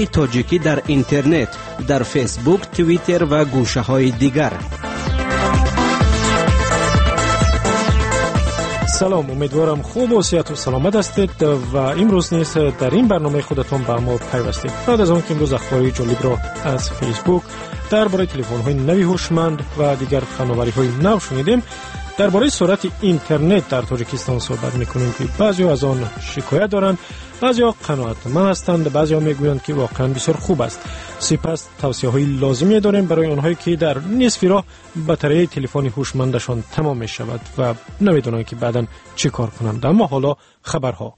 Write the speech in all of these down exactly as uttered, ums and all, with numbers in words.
صدای تاجیکی در اینترنت، در فیسبوک، توییتر و گوشه‌های دیگر. سلام، امیدوارم خوب و صحت و سلامت هستید و امروز نیز در این برنامه خودتون با ما پیوستید. بعد از آن که امروز اخباری جالب را از فیسبوک درباره تلفن‌های نوی هوشمند و دیگر فناوری‌های نو شنیدیم، درباره سرعت اینترنت در تاجیکستان صحبت می‌کنیم که بعضی از آن شکایت دارند، بعضیا قناعتمند هستند، بعضیا میگویند که واقعا بسیار خوب است. سپس توصیه‌های لازمی داریم برای آنهایی که در نصف راه باتری تلفن هوشمندشان تمام می‌شود و نمی‌دانند که بعداً چه کار کنند. اما حالا خبرها.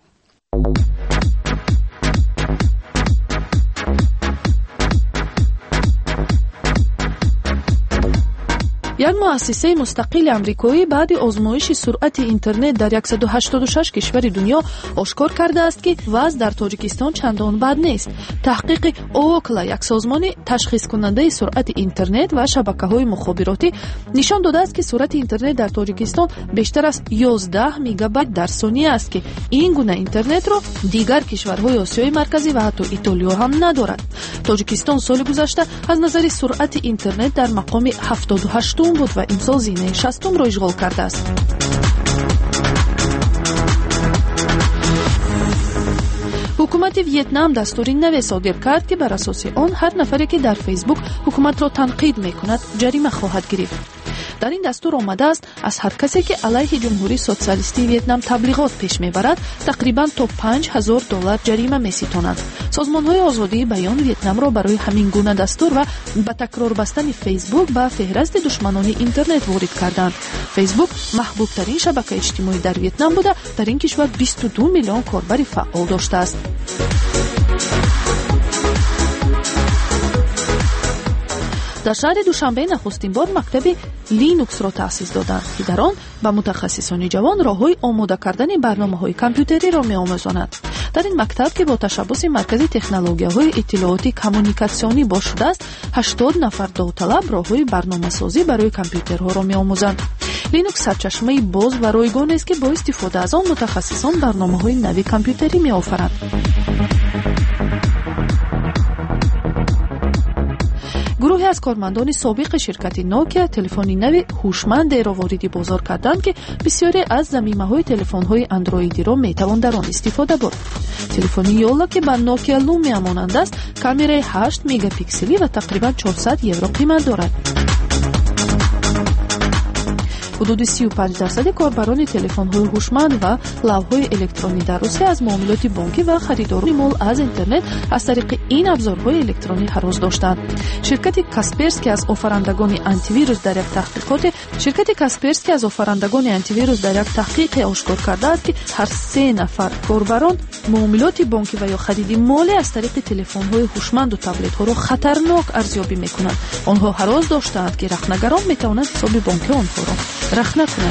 یک مؤسسه مستقل آمریکایی بعد آزمایش سرعت اینترنت در صد و هشتاد و شش کشور دنیا آشکار کرده است که وضع در تاجیکستان چندان بد نیست. تحقیق اوکلا، یک سازمان تشخیص کننده سرعت اینترنت و شبکه‌های مخابراتی، نشان داده است که سرعت اینترنت در تاجیکستان بیشتر از یازده مگابایت در ثانیه است که این گونه اینترنت را دیگر کشورهای آسیای مرکزی و حتی ایتالیا هم ندارد. تاجیکستان سال گذشته از نظر سرعت اینترنت در مقام هفتاد و هشت بود و امسال زینه شصتم را اشغال کرده است. حکومت ویتنام دستوری نو صادر کرد که بر اساس آن هر نفری که در فیسبوک حکومت را تنقید می‌کند جریمه خواهد گرفت. در این دستور آمده است از هر کسی که علیه جمهوری سوسیالیستی ویتنام تبلیغات پیش میبرد تقریباً تا پنج هزار دلار جریمه میستانند. سازمان‌های آزادی بیان ویتنام را برای همین گونه دستور و با تکرار بستن فیسبوک به فهرست دشمنان اینترنت وارد کردند. فیسبوک محبوب ترین شبکه اجتماعی در ویتنام بوده، در این کشور بیست و دو میلیون کاربر فعال داشته است. در شهر دوشنبه نخستین بار مکتب لینوکس را تأسیس دادند که در آن به متخصصان جوان راه‌های آماده کردن برنامه‌های کامپیوتری را می‌آموزاند. در این مکتب که با تشبث مرکز تکنولوژی‌های اطلاعاتی کمونیکاسیونی با شده است، هشتاد نفر داوطلب راه‌های برنامه‌سازی برای کامپیوترها را می‌آموزند. لینوکس سرچشمه باز و رایگان است که با استفاده از آن متخصصان برنامه‌های نوی کامپیوتری می‌آفرند. گروهی از کارمندان سابق شرکت نوکیا تلفن نو هوشمند را وارد بازار کردند که بسیاری از ضمیمه‌های تلفن‌های اندرویدی را می‌توان در آن استفاده برد. تلفن یولا که به نوکیا لومیا مانند است، کامرای هشت مگاپیکسلی و تقریباً چهارصد یورو قیمت دارد. حدود سی و پنج درصد کاربران تلفن‌های هوشمند و لوح‌های الکترونی در روسیه از معاملات بانکی و خریداری مال از اینترنت از طریق این ابزارهای الکترونی هراس داشتند. شرکت کاسپرسکی از آفرندگان آنتی ویروس در یک تحقیقات شرکت کاسپرسکی از آفرندگان آنتی ویروس در یک تحقیق آشکار کرده است که هر سه نفر کاربران معاملات بانکی و یا خرید مالی از طریق تلفن‌های هوشمند و تبلت‌ها را خطرناک ارزیابی می‌کنند. آنها هراس داشتند که رخنه‌گران می‌توانند حساب بانکی آنها را رخنه کنند.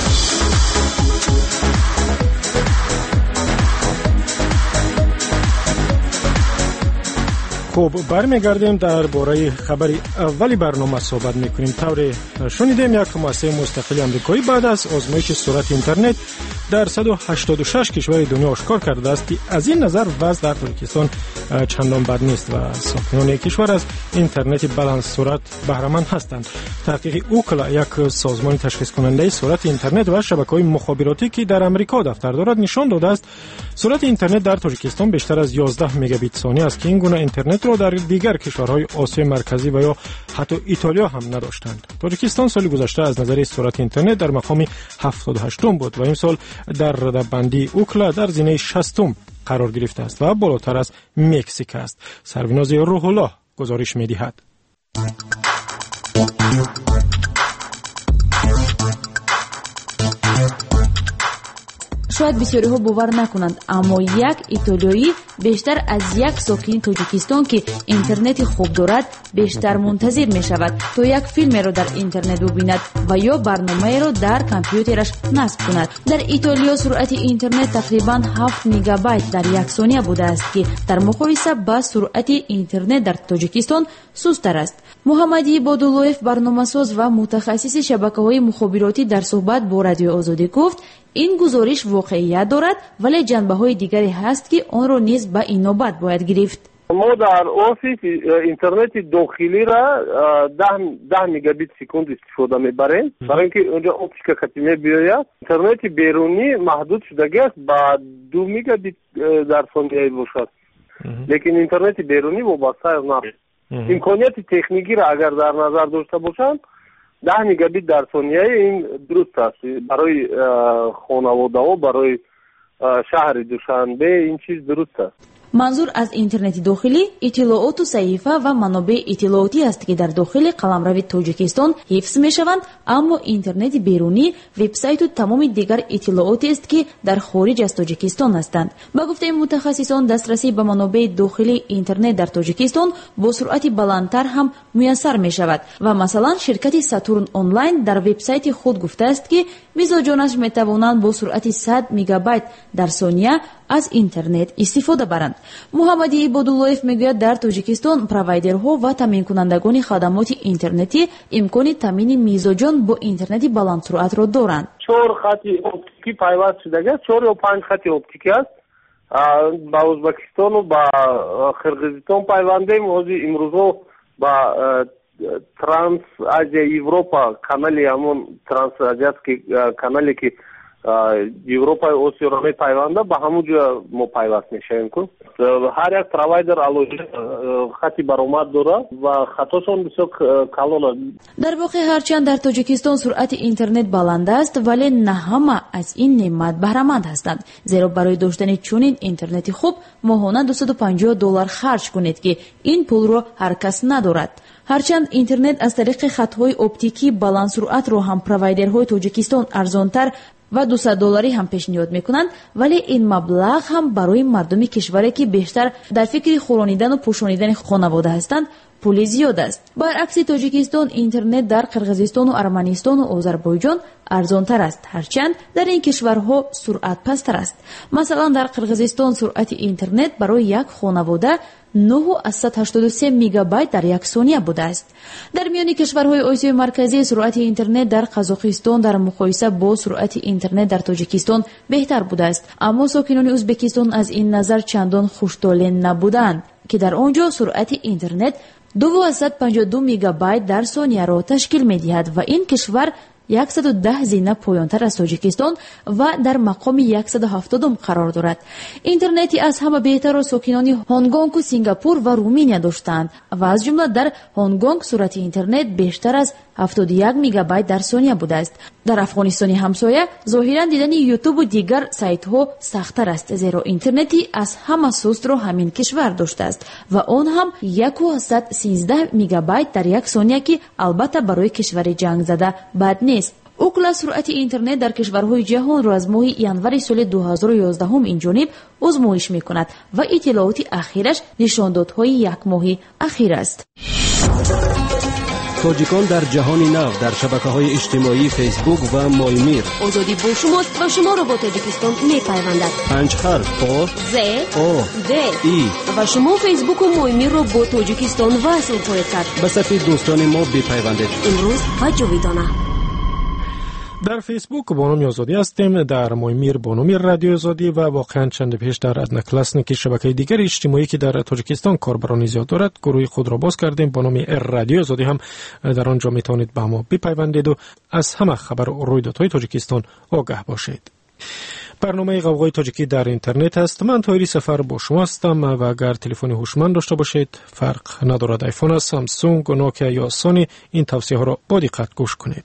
خب، برمیگردیم درباره خبر اولی برنامه صحبت میکنیم. طور شنیدیم یک مؤسسه مستقل آمریکایی بعد از آزمایش سرعت اینترنت در صد و هشتاد و شش کشور دنیا آشکار کرده است که از این نظر وضع در تاجیکستان چندان بد نیست و ساکنان کشور از اینترنت بلند سرعت بهره مند هستند. تحقیق اوکلا، یک سازمان تشخیص کننده سرعت اینترنت و شبکه‌های مخابراتی که در آمریکا دفتر دارد، نشان داده است سرعت اینترنت در تاجیکستان بیشتر از یازده مگابیت ثانیه است که این گونه اینترنت را در دیگر کشورهای آسیای مرکزی و یا حتی ایتالیا هم نداشتند. تاجیکستان سال گذشته از نظر سرعت اینترنت در مقام هفتاد و هشتم بود و این سال در رده‌بندی اوکلا در زینه شصتم قرار گرفته است و بالاتر از مکزیک است. سروناز روح الله گزارش می‌دهد. شاید بسیاری ها باور نکنند، اما یک ایتالیایی بیشتر از یک ساکن تاجیکستان که اینترنت خوب دارد بیشتر منتظر می شود تا یک فیلم را در اینترنت ببیند و یا برنامه را در کامپیوترش نصب کند. در ایتالیا سرعت اینترنت تقریبا هفت مگابایت در یک ثانیه بوده است که در مقایسه با سرعت اینترنت در تاجیکستان سست‌تر است. محمدی بادولویف، برنامه‌ساز و متخصص شبکه‌های مخابراتی، در صحبت با رادیو آزادی گفت این گزارش واقعیت دارد ولی جنبه‌های دیگری هست که آن را نیز به این نوبت باید گرفت. ما در آفیس اینترنت داخلی را ده ده مگابیت سکند استفاده میبریم برای اینکه اونجا اپتیک کتیمه بیاید. اینترنت بیرونی محدود شده است با دو مگابیت در ثانیه باشد، لیکن اینترنت بیرونی وابسته است. امکانیت تکنیکی را اگر در نظر داشته باشند ده مگابیت در ثانیه این درست است برای خانواده و برای شهر دوشنبه. این چیز درست است. манзур аз интернети дохилӣ иттилооту саҳифа ва манобеъи иттилоотӣ аст ки дар дохили қаламрави тоҷикистон ҳифз мешаванд, аммо интернети берунӣ вебсайту тамоми дигар иттилооте аст ки дар хориҷ аз тоҷикистон ҳастанд. ба гуфтаи мутахассисон дастрасӣ ба манобеъи дохилии интернет дар тоҷикистон бо суръати баландтар ҳам муяссар мешавад ва масалан ширкати Сатурн онлайн дар вебсайти худ гуфтааст ки мизоҷонаш метавонанд бо суръати сад мегабайт дар сония аз интернет истифода баранд. муҳаммади ибодуллоев мегӯяд дар тоҷикистон провайдерҳо ва таминкунандагони хадамоти интернетӣ имкони тамини мизоҷон бо интернети баландсуръатро доранд. чор хати оптикӣ пайваст шудагааст, чор ё панҷ хати оптикӣ аст. ба Ӯзбекистону ба Қирғизистон пайвандем. ҳозир имрӯзҳо ба Транс Азия Европа канали ҳамон Транс Азиатский канале ки Европа и Осиёро мепайванда ба ҳамун ҷо мо пайваст мешавем ку. ҳар як провайдер алоҳида хати баромад дорад ва хатошон бисёр калон аст. дар воқеъ ҳарчанд дар тоҷикистон суръати интернет баланд аст, вале на ҳама аз ин неъмат баҳраманд ҳастанд, зеро барои доштани чунин интернети хуб моҳона дусаду панҷоҳ доллар харҷ кунед ки ин пулро ҳар кас надорад. ҳарчанд интернет аз тариқи хатҳои оптикӣ баландсуръатро ҳам провайдерҳои тоҷикистон арзонтар ва дусад долларӣ ҳам пешниҳод мекунанд, вале ин маблағ ҳам барои мардуми кишваре ки бештар дар фикри хӯронидану пӯшонидани хонавода ҳастанд пули зиёд аст. баръакси тоҷикистон интернет дар қирғизистону арманистону озарбойҷон арзонтар аст, ҳарчанд дар ин кишварҳо суръат пасттар аст. масалан дар қирғизистон суръати интернет барои як хонавода нӯҳ аз сад ҳаштоду се мегабайт дар як сония будааст. дар миёни кишварҳои осиёи марказӣ суръати интернет дар қазоқистон дар муқоиса бо суръати интернет дар тоҷикистон беҳтар будааст, аммо сокинони ӯзбекистон аз ин назар чандон хушдоле набуданд ки дар он ҷо суръати интернет дуҳсад و پنجاه و دو مگابایت در ثانیه را تشکیل می‌دهد و این کشور صد و ده زینه پایانتر از تاجیکستان و در مقام صد و هفتاد قرار دارد. اینترنتی از همه بهتر را ساکنان هنگ کنگ و سینگاپور و رومانیا داشتند و از جمله در هنگ کنگ سرعت اینترنت بیشتر از هفتاد و یک مگابایت در ثانیه بوده است. در افغانستان همسایه ظاهرا دیدن یوتیوب و دیگر سایت ها سخت‌تر است، زیرا اینترنتی از همه سست را همین کشور داشته است و آن هم صد و سیزده مگابایت در یک ثانیه که البته برای کشور جنگ زده بد نیست. اوکلا سرعت اینترنت در کشورهای جهان را از ماه январи سال دو هزار و یازده این جانب آزمایش می‌کند و اطلاعات اخیرش نشاندادهای یک ماهی اخیر است. تاجیکان در جهان نو در شبکه‌های اجتماعی فیسبوک و مایمیر آزادی با شماست و شما را با تاجیکستان می‌پیوندد. پنج حرف آ ز آ د ای و شما فیسبوک و مایمیر را با تاجیکستان وصل خواهید کرد. به صفحه دوستان ما بپیوندید. امروز و جاویدانه. در فیسبوک با نام آزادی هستیم، در مایمیر با نام رادیو آزادی و واقعا چند پیش در ادنکلاسنیک شبکه دیگر اجتماعی که در تاجیکستان کاربران زیاد دارد گروه خود را باز کردیم با نام رادیو آزادی. هم در آنجا میتونید با ما بپیوندید و از همه خبر و رویدادهای تاجیکستان آگاه باشید. برنامه غوغای تاجیکی در اینترنت است. من طاهری سفر با شما هستم و اگر تلفن هوشمند داشته باشید فرق ندارد، آیفون، سامسونگ، نوکیا یا سونی، این توصیه ها را با دقت گوش کنید.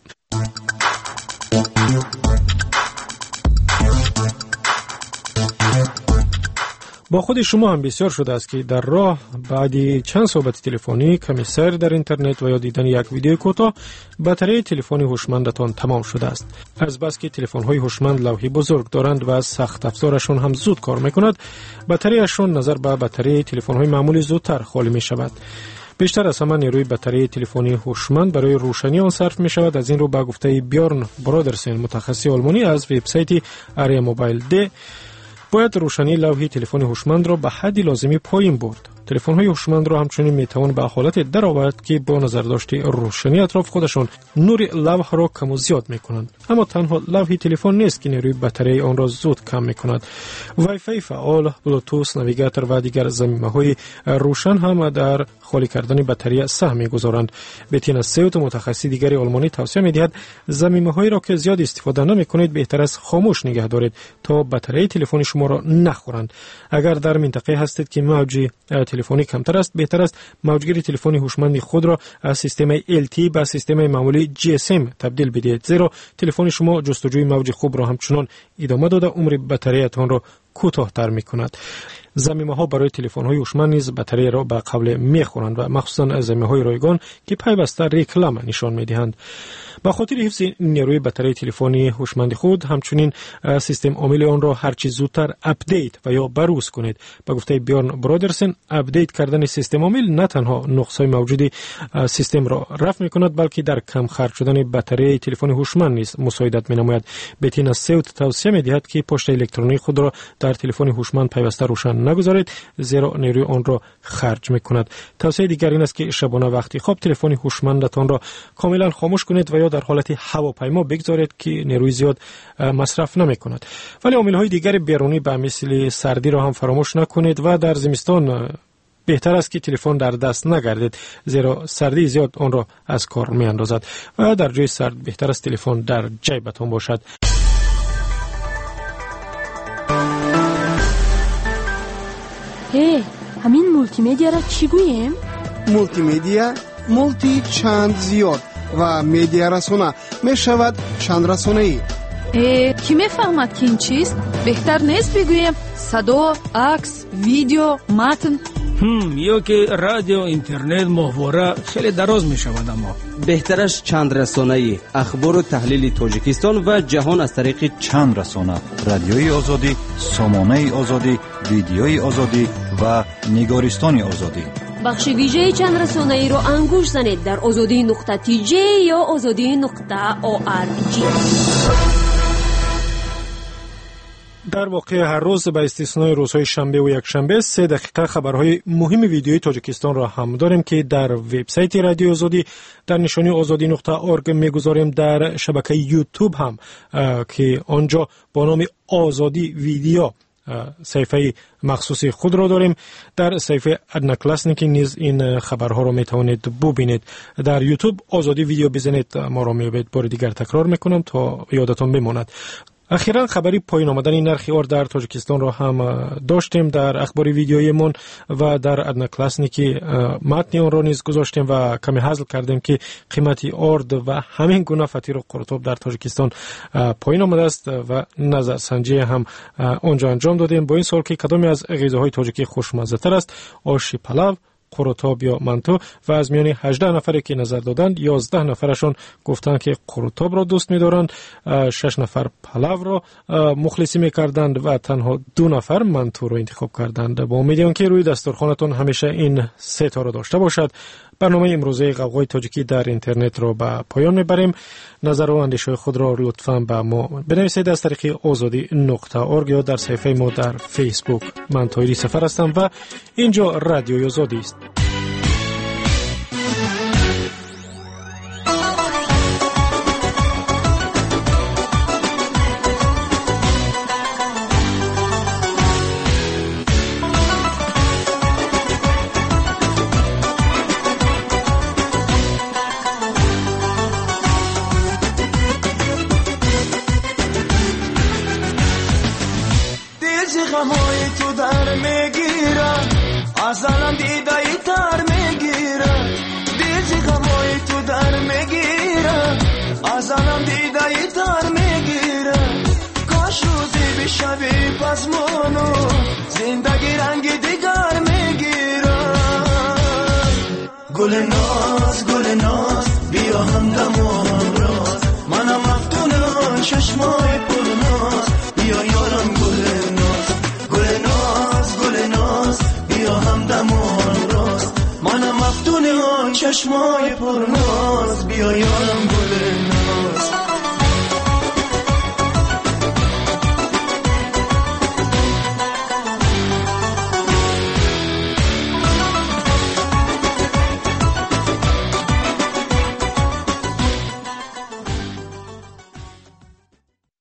با خود شما هم بسیار شده است که در راه بعد چند صحبت تلفنی، کمی سیر در اینترنت و یا دیدن یک ویدیو کوتاه باتری تلفن هوشمندتان تمام شده است. از بس که تلفن‌های هوشمند لوحه بزرگ دارند و سخت افزارشون هم زود کار میکند، باتریشون نظر به باتری تلفن‌های معمولی زودتر خالی می شود. بیشتر از همه نیروی باتری تلفنی هوشمند برای روشنی آن صرف می شود. از این رو با گفته بیورن برادرسن، متخصص آلمانی از وبسایت آریا موبایل دی، باید روشنی لوحه تلفن هوشمند را به حد لازمی پایین برد تلفن‌های هوشمند را همچنین میتوان به حالت درآورد که با نظر داشته روشنی اطراف خودشان نور لوح را کم و زیاد میکنند. اما تنها لوح تلفن نیست که نیروی باتری آن را زود کم میکند. وای فای فعال، بلوتوث، ناویگاتور و دیگر ضمیمه‌های روشن هم در خالی کردن باتری سهم می‌گذارند. بتینا سیوت متخصص دیگری آلمانی توصیه می‌دهد ضمیمه‌هایی را که زیاد استفاده نمی‌کنید بهتر است خاموش نگه دارید تا باتری تلفن شما را نخورند. اگر در منطقه هستید که موج تلفنی کمتر است بهتر است موجگیر تلفنی هوشمند خود را از سیستم ال تی به سیستم معمولی جی اس ام تبدیل بدهید، زیرا تلفن شما جستجوی موج خوب را همچنان ادامه داده عمر باتریتان را کوتاه‌تر می‌کند. ضمیمه‌ها برای تلفن‌های هوشمند نیز باتری را به قبل می‌خورند و مخصوصاً ضمیمه‌های رایگان که پیوسته رکلام نشان می‌دهند. با خاطر حفظ نیروی باتری تلفنی هوشمند خود همچنین سیستم عامل آن را هر چه زودتر اپدیت و یا بروز کنید. به گفته بیارن برادرسن اپدیت کردن سیستم عامل نه تنها نقص‌های موجود سیستم را رفع می‌کند بلکه در کم خرج شدن باتری تلفن هوشمند نیز مساعدت می‌نماید. بتینا سیوت توصیه می‌دهد که پشت الکترونیک خود را در تلفن هوشمند پیوسته روشن نگذارید زیرا نیروی آن را خرج می‌کند. توصیه دیگر این است که شبانه وقتی خواب تلفن هوشمندتان را کاملا خاموش کنید و یا در حالت هواپیما بگذارید که نیروی زیاد مصرف نمی‌کند. ولی عامل‌های دیگر بیرونی به مثل سردی را هم فراموش نکنید و در زمستان بهتر است که تلفن در دست نگردید زیرا سردی زیاد آن را از کار می‌اندازد و در جای سرد بهتر است تلفن در جیبتان باشد. هی، همین مولتی مدیا را چی گوییم؟ مولتی مدیا مولتی چند زیاد و مدیا رسانه می شود چند رسانه ای. ای کی میفهمد که این چیست؟ بهتر نیست بگوییم صدا، عکس، ویدیو، متن. هم یا که رادیو، اینترنت، ماهواره خیلی دراز می شود. اما بهترش چند رسانه‌ای اخبار و تحلیل تاجیکستان و جهان از طریق چند رسانه: رادیوی آزادی، سامانه آزادی، ویدیوی آزادی و نگارستان آزادی. بخش ویژه چند رسانه ای رو انگوش زنید در آزادی نقطه تی جی یا آزادی نقطه او آر جی. در واقع هر روز به استثنای روزهای شنبه و یک شنبه سه دقیقه خبرهای مهم ویدیویی تاجیکستان را هم داریم که در وبسایت رادیو آزادی در نشانی آزادی نقطه اورگ میگذاریم. در شبکه یوتیوب هم که آنجا با نام آزادی ویدیو صفحه مخصوص خود را داریم. در صفحه ادنا کلاسنیک نیز این خبرها را میتوانید ببینید. در یوتیوب آزادی ویدیو بزنید ما را میابید. بار دیگر تکرار میکنم تا یادتان بماند. اخیراً خبری پایین آمدن نرخ ارد در تاجیکستان را هم داشتیم در اخبار ویدیویمون و در ادنا کلاسنیکی متن آن را نیز گذاشتیم و کمی حذف کردیم که قیمت ارد و همین گونه فطیر و قرطب در تاجیکستان پایین آمده است و نظر سنجی هم اونجا انجام دادیم. با این سوال که کدامی از غذاهای تاجیکی خوشمزه تر است، آش پلاو، قرطاب یا منتو، و از میان هجده نفری که نظر دادند یازده نفرشون گفتند که قرطاب را دوست می‌دارند، شش نفر پلاو را مخلصی می‌کردند و تنها دو نفر منتو را انتخاب کردند. با امیدیم که روی دسترخوانتون همیشه این سه تا را داشته باشد. برنامه امروزه قوقای تاجیکی در اینترنت را به پایان میبریم. نظر و اندیشه خود را لطفاً به ما بنویسید از طریق آزادی نقطه اورگ یا در صفحه ما در فیسبوک. من طاهری سفر هستم و اینجا رادیو آزادی است. ازالم دیدایی تر میگیره، دیزی غمای تو در میگیره، ازالم دیدایی تر میگیره. کاش روزی بشوی پس منو زندگی رنگ دیگر میگیره. گل ناز گل ناز بیا همدم و همراز، منم مفتونم چشمای پرناز، بیا یارم گل ناز گل ناز گل ناز بیا همدم و راست، منم مفتون چشمای پرناز، بیا یارم گل